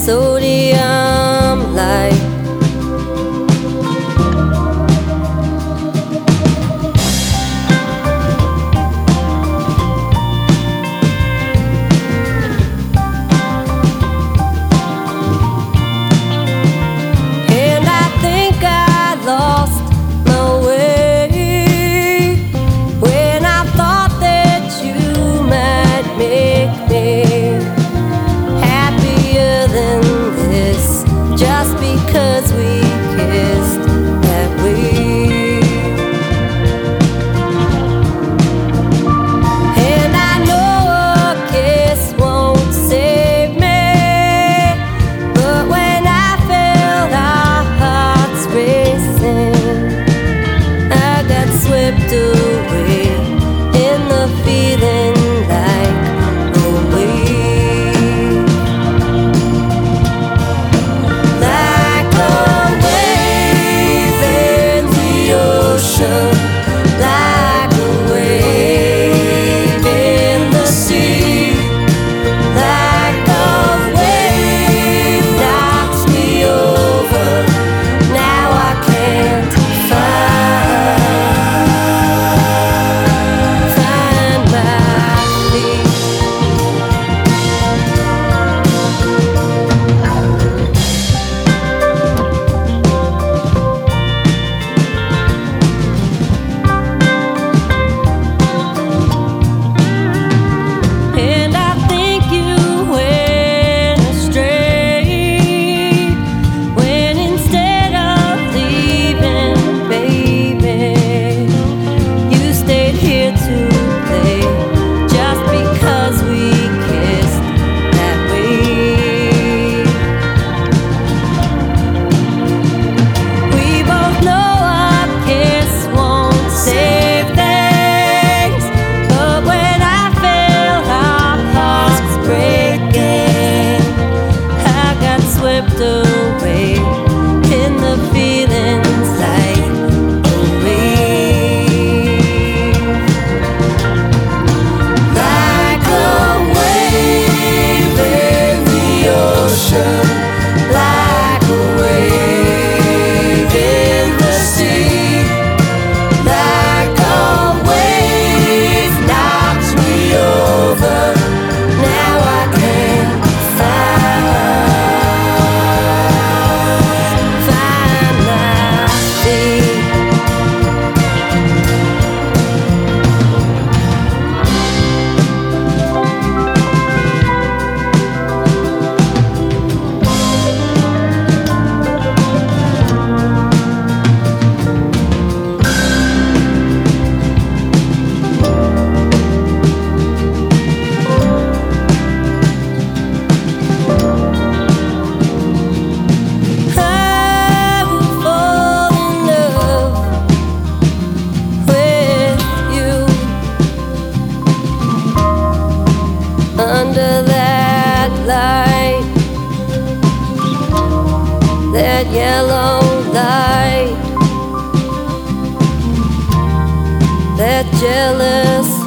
sodium light. And I think I lost my way when I thought that you might make me happier than this, just because we kissed that way. And I know a kiss won't save me, but when I felt our hearts racing, I got swept away in the feeling like a wave. Like a wave in the ocean, like a wave in the sea, like a wave knocks me over. Now I can't find my feet. And I think you went astray when instead of leaving, baby, you stayed here to play, just because we kissed that way. We both know a kiss won't save things, but when I felt our hearts breaking, I got swept away in the feelings like a wave. Like a wave in the ocean, like a wave in the sea, like a wave knocks me over. Now I can't find my feet. I will fall in love with you under that light, that yellow light, that jealous